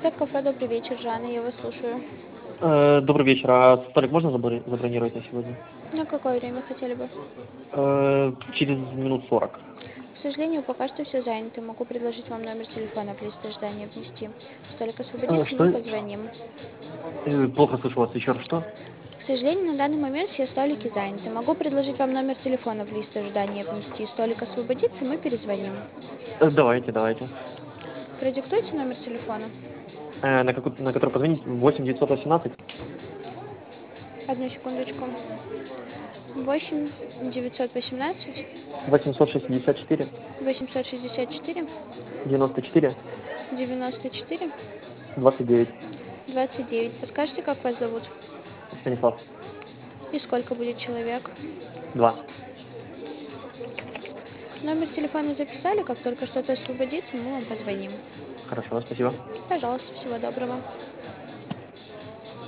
Пэт кафе, добрый вечер, Жанна, я вас слушаю. Добрый вечер. А столик можно забронировать на сегодня? На какое время хотели бы? Через минут 40. К сожалению, пока что все занято. Могу предложить вам номер телефона в лист ожидания внести. Столик освободится, мы Что? позвоним. Плохо слышу вас. Еще раз что? К сожалению, на данный момент все столики заняты. Могу предложить вам номер телефона в лист ожидания внести. Столик освободится, мы перезвоним. Давайте. Продиктуйте номер телефона. На который позвонить? 8 918. Одну секундочку. 8 918 864 864 94 94 29. 29. Подскажите, как вас зовут? Станислав. И сколько будет человек? 2. Номер телефона записали, как только что-то освободится, мы вам позвоним. Хорошо, спасибо. Пожалуйста, всего доброго.